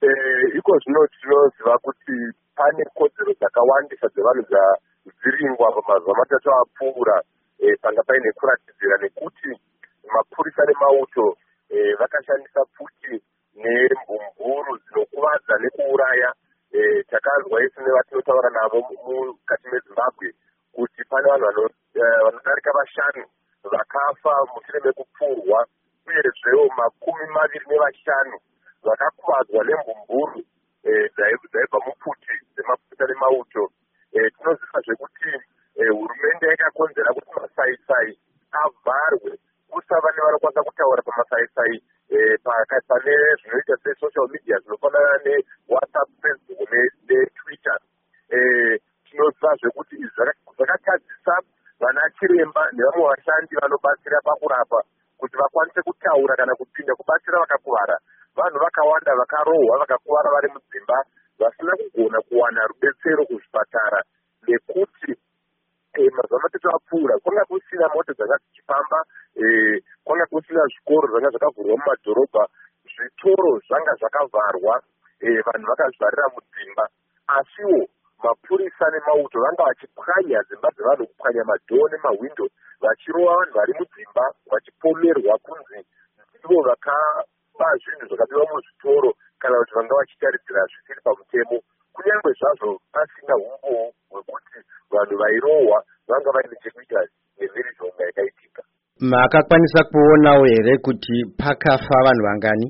iko zvino tinoziva kuti pane kodzero dzakawandisa dzevanhu dziringwa pamazuva matatu apfuura panga paine kuratidzira nekuti mapurisa nemauto vakashandisa futi nembumburu dzinokuvadza nekuuraya. Takanzwa isi nevatinotaura navo mukati mezimbabwe kuti pane vanhu vanodarika 5 vakafa mushure mekupfurwa, uyezvewo 25 vakakuvadzwa nembumburu dzaibva mupfuti dzemapurisa nemauto. Tinoziva zvekuti hurumende yakakonzera kuti masaisai avharwe, kusava nevanokwanisa kutaura pamasaisai pane zvinoita sesocial media zvinofanana newhatsapp, facebook netwitter. Tinoziva zvekuti zvakatadzisa vana chiremba nevamwe vashandi vanobatsira pakurapa kuti vakwanise kutaura kana kupinda kubatsira vakakuvara. Vanhu vakawanda vakarohwa vakakuvara vari mudzimba vasina kugona kuwana rubetsero kuzvipatara nekuti mazuva matatu apfuura kwanga kusina mota dzanga dzichifamba, kwanga kusina zvikoro zvanga zvakavhurwa mumadhorobha, zvitoro zvanga zvakavharwa, vanhu vakazvivarira mudzimba. Asiwo mapurisa nemauto vanga vachipwanya dzimba dzevanhu, kupwanya madhoo nemahwindo, vachirova vanhu vari mudzimba, vachipomerwa kunzi ndivo vakaba zvinhu zvakabiwa muzvitoro kana kuti vanga vachitaridzira zvisiri pamutemo, kunyange zvazvo pasina umbowo hwekuti vanhu vairohwa vanga vaine chekuita nemhirizhonga yakaitika. Makakwanisa kuonawo here kuti pakafa vanhu vangani?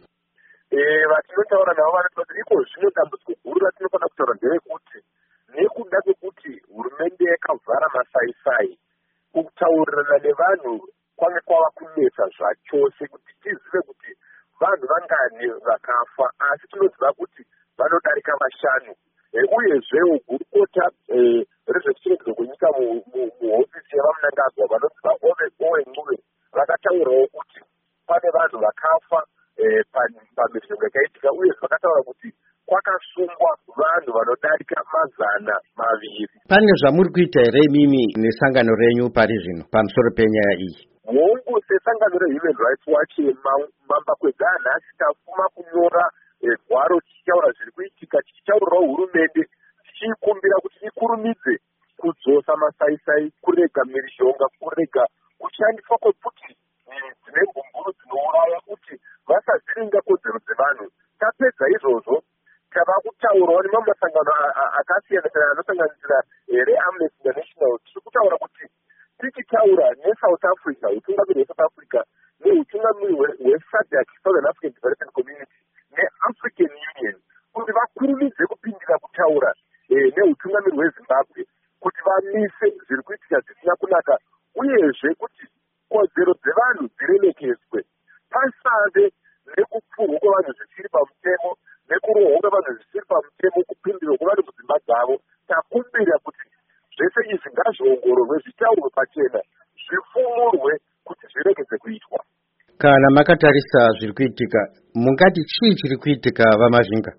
Vatinotaura navo vanoti kuti iko zvino dambudziko guru ratinofanira kutaura nderekuti nekuda kwekuti hurumende yakavhara masaisai, kutaurirana nevanhu kwanga kwava kunetsa zvachose kuti tizive kuti vanhu vangani vakafa, asi tinoziva kuti vanodarika 5. Uyezvewo gurukota rezvekuchengetedzwa kwenyika muhofisi yevamunangagwa vanoziva Ove Ncube vakataurawo kuti pane vanhu vakafa pamhirizhonga yakaitika, uye vakataura kuti kwakasungwa vanhu vanodarika 200. Pane zvamuri kuita here imimi nesangano renyu pari zvino pamusoro penyaya iyi? Hongu sesangano reHuman Rights Watch mamba kwedzanhasi tafuma kunyora gwaro tichitaura zviri kuitika, tichitaurirawo hurumende tichiikumbira kuti ikurumidze kudzosa masaisai, kurega mhirizhonga, kurega kushandiswa kwepfuti dzine mbumburu dzinouraya, kuti vasadziringa kodzero dzevanhu. Tapedza izvozvo tava kutaurawo nemamwe masangano akasiyana siyana anosanganisira reAmnesty International. Tiri kutaura kuti tichitaura neSouth Africa, utungamiri hweSouth Africa neutungamiri hweSADC, Southern African Development Community, neAfrican Union, kuti vakurumidze kupindira kutaura neutungamiri hweZimbabwe kuti vamise zviri kuitika zvisina kunaka, uyezve kuti kodzero dzevanhu dziremekedzwe, pasave nekupfurwa kwevanhu zvisiri pamutemo, nekurohwa kwevanhu zvisiri pamutemo, kupindira kwevanhu mudzimba dzavo. Takumbira kuti zvese izvi ngazviongororwe, zvitaurwe pachena, zvifumurwe kuti zviregedze kuitwa. Kana makatarisa zviri kuitika, mungati chii chiri kuitika vamazvinga?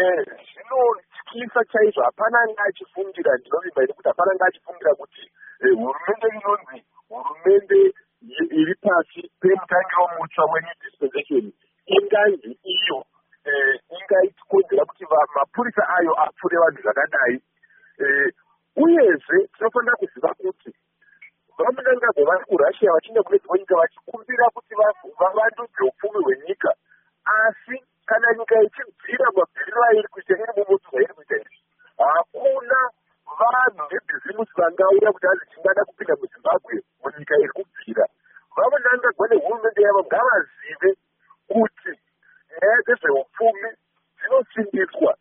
Zvinotyisa chaizvo. Hapana anga achifundira, ndinovimba nekuti hapana anga achifundira kuti hurumende inonzi hurumende iri pasi pemutangiro mutsva weNew Dispensation inganzi iyo ingaitikonzera kuti mapurisa ayo apfure vanhu zvakadai. Uyezve tinofanira kuziva kuti vamunangagwa vari kuRussia vachienda kune dzimwe nyika vachikumbira kuti vavandudze upfumi hwenyika, asi kana nyika ichibvira mabhiriro airi kuita iri mumoto zvairi kuita izvi, hakuna vanhu vebhizimusi vangauya kuti azichingada kupinda muZimbabwe munyika iri kubvira. Vamunangagwa nehurumende yavo ngavazive kuti nyaya dzezveupfumi dzinosimbiswa